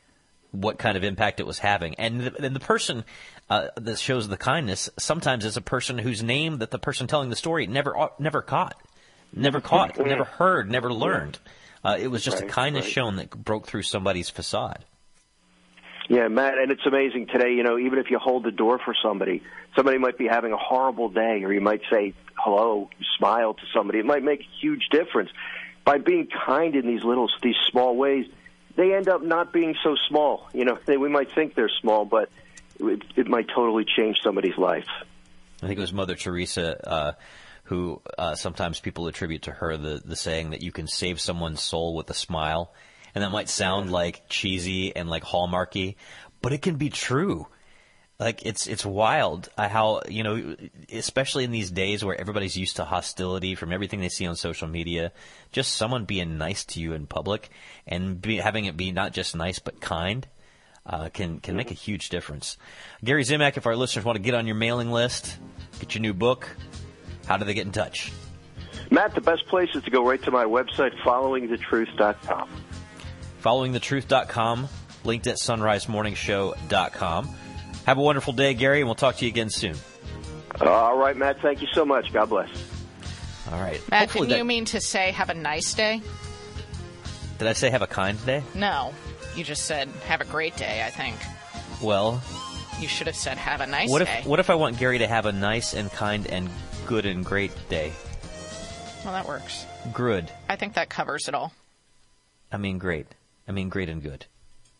what kind of impact it was having. And the, and the person uh, that shows the kindness sometimes is a person whose name that the person telling the story never never caught, never caught, never heard, never learned. Uh, it was just right, a kindness right. shown that broke through somebody's facade. Yeah, Matt, and it's amazing today, you know, even if you hold the door for somebody, somebody might be having a horrible day, or you might say hello, smile to somebody. It might make a huge difference. By being kind in these little, these small ways, they end up not being so small. You know, they, we might think they're small, but it, it might totally change somebody's life. I think it was Mother Teresa uh, who uh, sometimes people attribute to her the, the saying that you can save someone's soul with a smile. And that might sound like cheesy and like Hallmarky, but it can be true. Like it's it's wild how, you know, especially in these days where everybody's used to hostility from everything they see on social media, just someone being nice to you in public and be, having it be not just nice but kind uh, can can make a huge difference. Gary Zimak, if our listeners want to get on your mailing list, get your new book, how do they get in touch? Matt, the best place is to go right to my website, following the truth dot com. following the truth dot com, linked at sunrise morning show dot com. Have a wonderful day, Gary, and we'll talk to you again soon. All right, Matt. Thank you so much. God bless. All right. Matt, Hopefully didn't that- you mean to say have a nice day? Did I say have a kind day? No. You just said have a great day, I think. Well, You should have said have a nice what day. if what if I want Gary to have a nice and kind and good and great day? Well, that works. Good. I think that covers it all. I mean great. I mean great and good.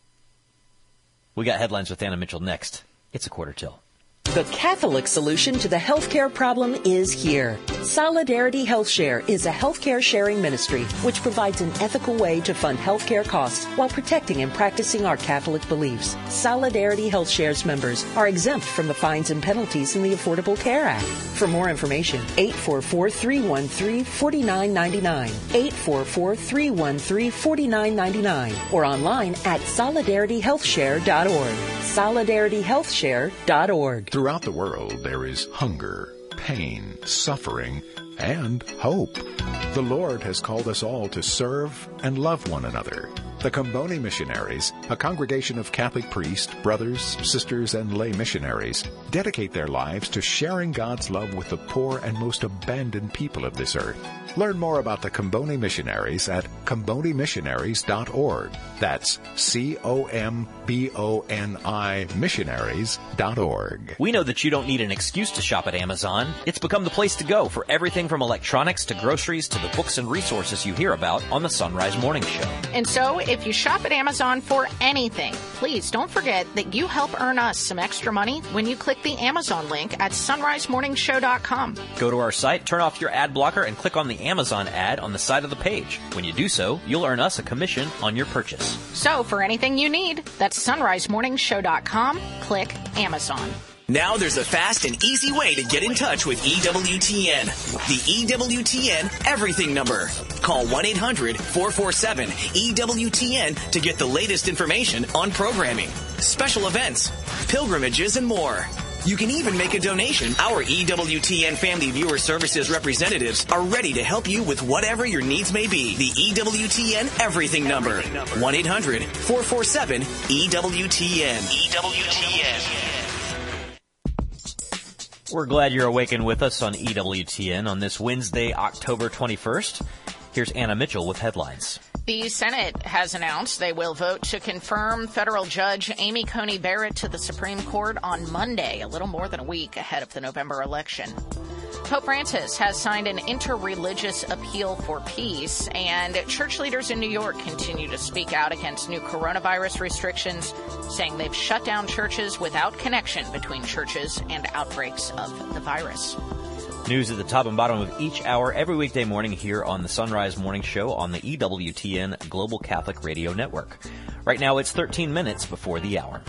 We got headlines with Anna Mitchell next. It's a quarter till. The Catholic solution to the healthcare problem is here. Solidarity Health Share is a healthcare sharing ministry which provides an ethical way to fund healthcare costs while protecting and practicing our Catholic beliefs. Solidarity Health Share's members are exempt from the fines and penalties in the Affordable Care Act. For more information, eight four four, three one three, four nine nine nine, eight four four, three one three, four nine nine nine, or online at solidarity health share dot org. solidarity health share dot org. Throughout the world, there is hunger, pain, suffering, and hope. The Lord has called us all to serve and love one another. The Comboni Missionaries, a congregation of Catholic priests, brothers, sisters, and lay missionaries, dedicate their lives to sharing God's love with the poor and most abandoned people of this earth. Learn more about the Comboni Missionaries at comboni missionaries dot org. That's C O M B O N I missionaries dot org. We know that you don't need an excuse to shop at Amazon. It's become the place to go for everything from electronics to groceries to the books and resources you hear about on the Sunrise Morning Show. And so, if you shop at Amazon for anything, please don't forget that you help earn us some extra money when you click the Amazon link at sunrise morning show dot com. Go to our site, turn off your ad blocker, and click on the Amazon ad on the side of the page. When you do so, you'll earn us a commission on your purchase. So, for anything you need, that's sunrise morning show dot com. Click Amazon. Now there's a fast and easy way to get in touch with E W T N. The E W T N Everything Number. Call one eight hundred, four four seven, E W T N to get the latest information on programming, special events, pilgrimages, and more. You can even make a donation. Our E W T N Family Viewer Services representatives are ready to help you with whatever your needs may be. The E W T N Everything Number. one eight hundred, four four seven, E W T N. E W T N. We're glad you're awakened with us on E W T N on this Wednesday, October twenty-first. Here's Anna Mitchell with headlines. The Senate has announced they will vote to confirm federal judge Amy Coney Barrett to the Supreme Court on Monday, a little more than a week ahead of the November election. Pope Francis has signed an interreligious appeal for peace, and church leaders in New York continue to speak out against new coronavirus restrictions, saying they've shut down churches without connection between churches and outbreaks of the virus. News at the top and bottom of each hour every weekday morning here on the Sunrise Morning Show on the E W T N Global Catholic Radio Network. Right now it's thirteen minutes before the hour.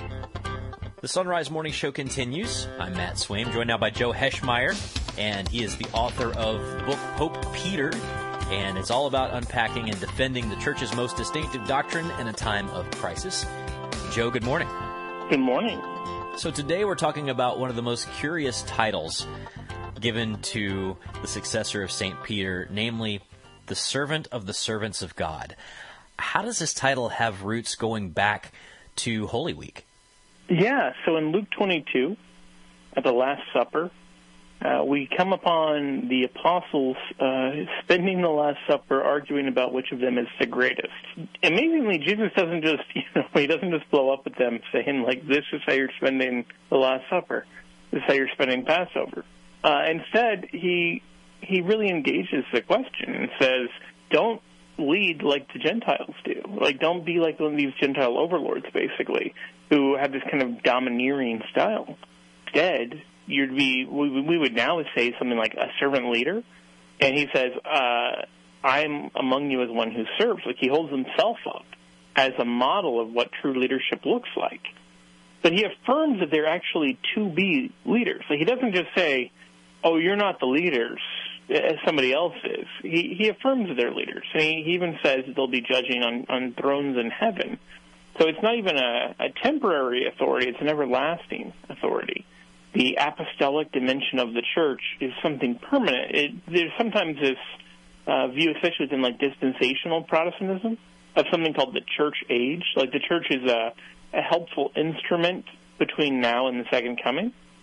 The Sunrise Morning Show continues. I'm Matt Swaim, joined now by Joe Heschmeyer, and he is the author of the book Pope Peter, and it's all about unpacking and defending the Church's most distinctive doctrine in a time of crisis. Joe, good morning. Good morning. So today we're talking about one of the most curious titles given to the successor of Saint Peter, namely the servant of the servants of God. How does this title have roots going back to Holy Week? Yeah, so in Luke twenty-two, at the Last Supper, uh, we come upon the apostles uh, spending the Last Supper arguing about which of them is the greatest. Amazingly, Jesus doesn't just, you know, he doesn't just blow up at them saying, like, this is how you're spending the Last Supper. This is how you're spending Passover. Uh, instead, he he really engages the question and says, don't lead like the Gentiles do. Like, don't be like one of these Gentile overlords, basically, who have this kind of domineering style. Instead, you'd be, we, we would now say something like a servant leader. And he says, uh, I'm among you as one who serves. Like, he holds himself up as a model of what true leadership looks like. But he affirms that they're actually to be leaders. Like, he doesn't just say, oh, you're not the leaders, as somebody else is. He, he affirms they're leaders. And he, he even says that they'll be judging on, on thrones in heaven. So it's not even a, a temporary authority. It's an everlasting authority. The apostolic dimension of the church is something permanent. It, there's sometimes this uh, view, especially within like dispensational Protestantism, of something called the church age. Like the church is a, a helpful instrument between now and the second coming.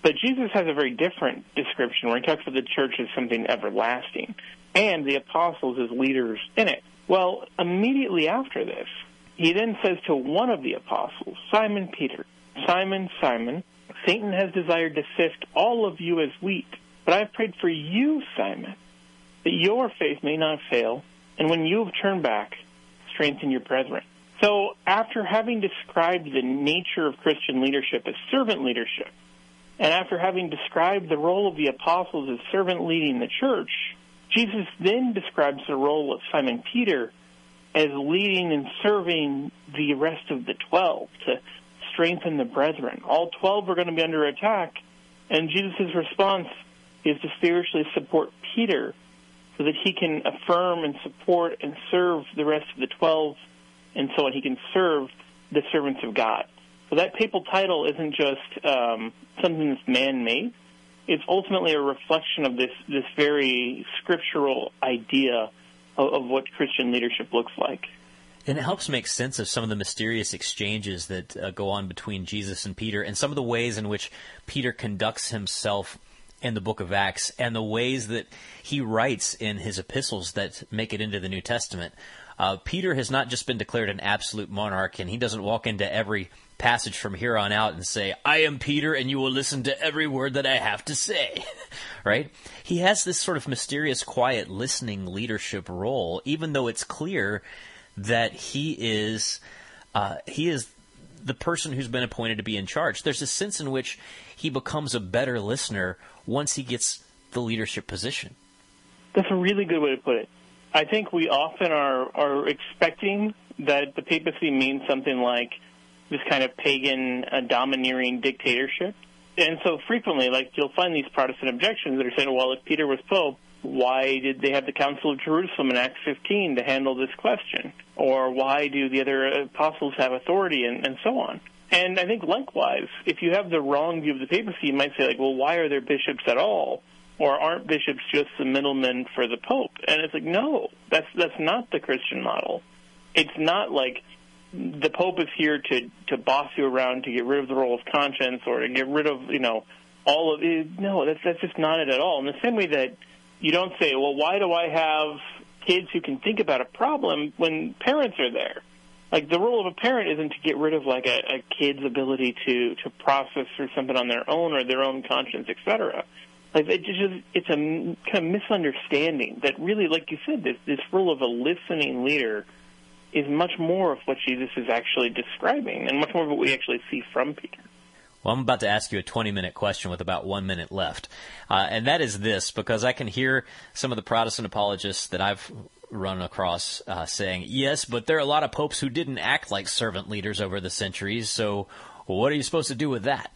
But Jesus has a very different description where he talks about the church as something everlasting and the apostles as leaders in it. Well, immediately after this, he then says to one of the apostles, Simon Peter, Simon, Simon, Satan has desired to sift all of you as wheat, but I have prayed for you, Simon, that your faith may not fail, and when you have turned back, strengthen your brethren. So after having described the nature of Christian leadership as servant leadership, and after having described the role of the apostles as servant leading the church, Jesus then describes the role of Simon Peter as leading and serving the rest of the twelve to strengthen the brethren. All twelve are going to be under attack, and Jesus' response is to spiritually support Peter so that he can affirm and support and serve the rest of the twelve, and so on. He can serve the servants of God. So that papal title isn't just um, something that's man-made. It's ultimately a reflection of this, this very scriptural idea of, of what Christian leadership looks like. And it helps make sense of some of the mysterious exchanges that uh, go on between Jesus and Peter, and some of the ways in which Peter conducts himself in the book of Acts, and the ways that he writes in his epistles that make it into the New Testament. Uh, Peter has not just been declared an absolute monarch, and he doesn't walk into every passage from here on out and say, I am Peter, and you will listen to every word that I have to say, right? He has this sort of mysterious, quiet, listening leadership role, even though it's clear that he is uh, he is the person who's been appointed to be in charge. There's a sense in which he becomes a better listener once he gets the leadership position. That's a really good way to put it. I think we often are, are expecting that the papacy means something like this kind of pagan, uh, domineering dictatorship. And so frequently, like, you'll find these Protestant objections that are saying, well, if Peter was Pope, why did they have the Council of Jerusalem in Acts fifteen to handle this question? Or why do the other apostles have authority, and, and so on? And I think likewise, if you have the wrong view of the papacy, you might say, like, well, why are there bishops at all? Or aren't bishops just the middlemen for the Pope? And it's like, no, that's that's not the Christian model. It's not like the Pope is here to, to boss you around to get rid of the role of conscience or to get rid of, you know, all of it. No, that's, that's just not it at all. In the same way that you don't say, well, why do I have kids who can think about a problem when parents are there? Like, the role of a parent isn't to get rid of, like, a, a kid's ability to, to process through something on their own or their own conscience, et cetera. Like, it just, it's a kind of misunderstanding that really, like you said, this, this role of a listening leader is much more of what Jesus is actually describing and much more of what we actually see from Peter. Well, I'm about to ask you a twenty-minute question with about one minute left, uh, and that is this, because I can hear some of the Protestant apologists that I've run across uh, saying, yes, but there are a lot of popes who didn't act like servant leaders over the centuries, so what are you supposed to do with that?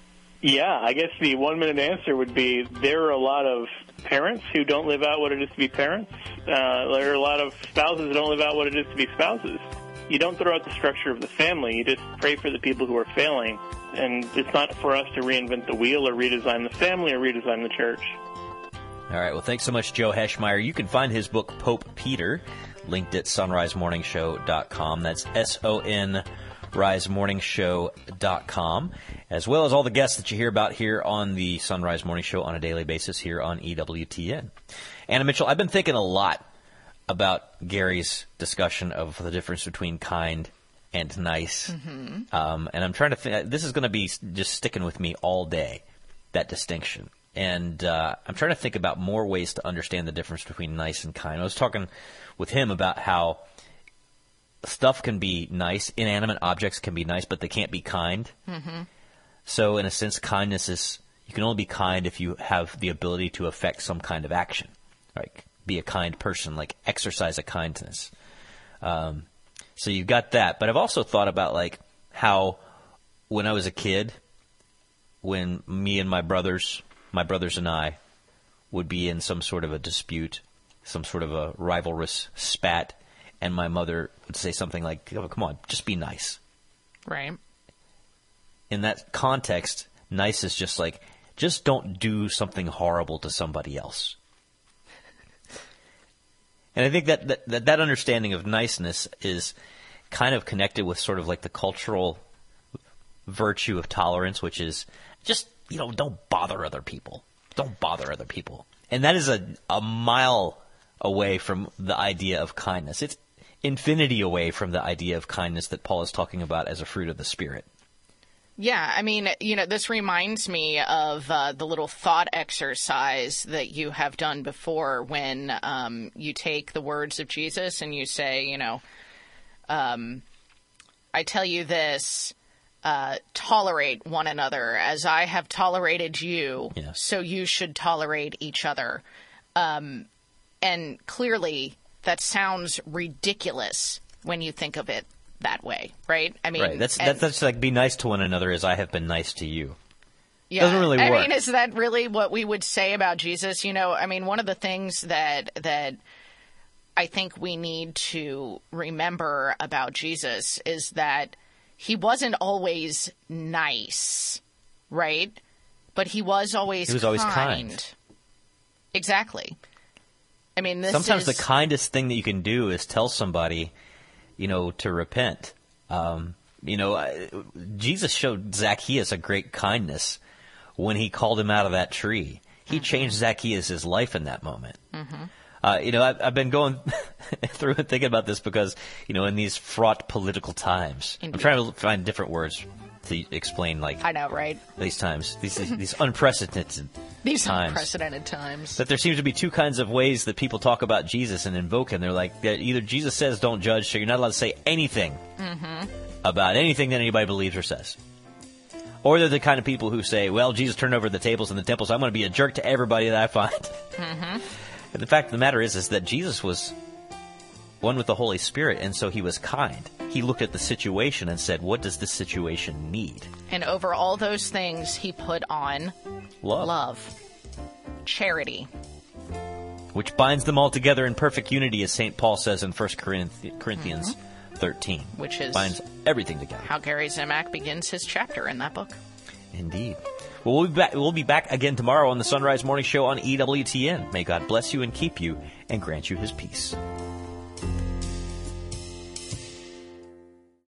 Yeah, I guess the one-minute answer would be there are a lot of parents who don't live out what it is to be parents. Uh, there are a lot of spouses who don't live out what it is to be spouses. You don't throw out the structure of the family. You just pray for the people who are failing. And it's not for us to reinvent the wheel or redesign the family or redesign the church. All right. Well, thanks so much, Joe Heschmeyer. You can find his book, Pope Peter, linked at sunrise morning show dot com. That's S O N rise morning show dot com, as well as all the guests that you hear about here on the Sunrise Morning Show on a daily basis here on E W T N. Anna Mitchell, I've been thinking a lot about Gary's discussion of the difference between kind and nice. Mm-hmm. Um, and I'm trying to think, this is going to be just sticking with me all day, that distinction. And uh, I'm trying to think about more ways to understand the difference between nice and kind. I was talking with him about how stuff can be nice, inanimate objects can be nice, but they can't be kind. Mm-hmm. So in a sense, kindness is, you can only be kind if you have the ability to affect some kind of action. Like, be a kind person, like exercise a kindness. Um, so you've got that. But I've also thought about, like, how when I was a kid, when me and my brothers, my brothers and I, would be in some sort of a dispute, some sort of a rivalrous spat, and my mother would say something like, oh, come on, just be nice. Right. In that context, nice is just like, just don't do something horrible to somebody else. And I think that, that that that understanding of niceness is kind of connected with sort of like the cultural virtue of tolerance, which is just you know, don't bother other people. Don't bother other people. And that is a, a mile away from the idea of kindness. It's infinity away from the idea of kindness that Paul is talking about as a fruit of the Spirit. Yeah, I mean, you know, this reminds me of uh, the little thought exercise that you have done before when um, you take the words of Jesus and you say, you know, um, I tell you this, uh, tolerate one another as I have tolerated you, yes. so you should tolerate each other. Um, and clearly that sounds ridiculous when you think of it that way, right? I mean, right. That's and, that's, that's like be nice to one another as I have been nice to you. Yeah, doesn't really work. I mean, is that really what we would say about Jesus? You know, I mean, one of the things that that I think we need to remember about Jesus is that he wasn't always nice, right? But he was always he was kind. always kind. Exactly. I mean, this sometimes is... the kindest thing that you can do is tell somebody, you know, to repent. Um, you know, I, Jesus showed Zacchaeus a great kindness when he called him out of that tree. He mm-hmm. changed Zacchaeus' life in that moment. Mm-hmm. Uh, you know, I've, I've been going through and thinking about this because, you know, in these fraught political times, Indeed. I'm trying to find different words to explain, like, I know, right? These times, these these unprecedented these times. unprecedented times. That there seems to be two kinds of ways that people talk about Jesus and invoke him. They're like, either Jesus says don't judge, so you're not allowed to say anything mm-hmm. about anything that anybody believes or says. Or they're the kind of people who say, well, Jesus turned over the tables in the temple, so I'm going to be a jerk to everybody that I find. Mm-hmm. And the fact of the matter is, is that Jesus was one with the Holy Spirit, and so he was kind. He looked at the situation and said, what does this situation need? And over all those things, he put on love, love. Charity. Which binds them all together in perfect unity, as Saint Paul says in First Corinthians mm-hmm. thirteen. Which is binds everything together. How Gary Zimak begins his chapter in that book. Indeed. Well, we'll be back, we'll be back again tomorrow on the Sunrise Morning Show on E W T N. May God bless you and keep you and grant you his peace.